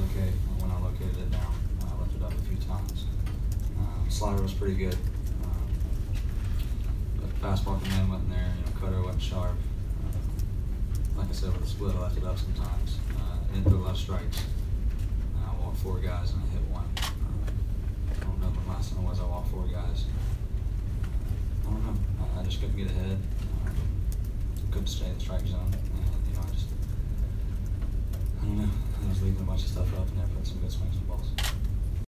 okay when I located it down. I left it up a few times. Slider was pretty good. But fastball command wasn't there. Cutter wasn't sharp. Like I said, with the split, I left it up sometimes. Didn't throw a lot of strikes. I walked 4 guys and I hit 1. I don't know when the last time was I walked 4 guys. I don't know. I just couldn't get ahead. Couldn't stay in the strike zone. And, I don't know. I was leaving a bunch of stuff up and there, putting some good swings and balls.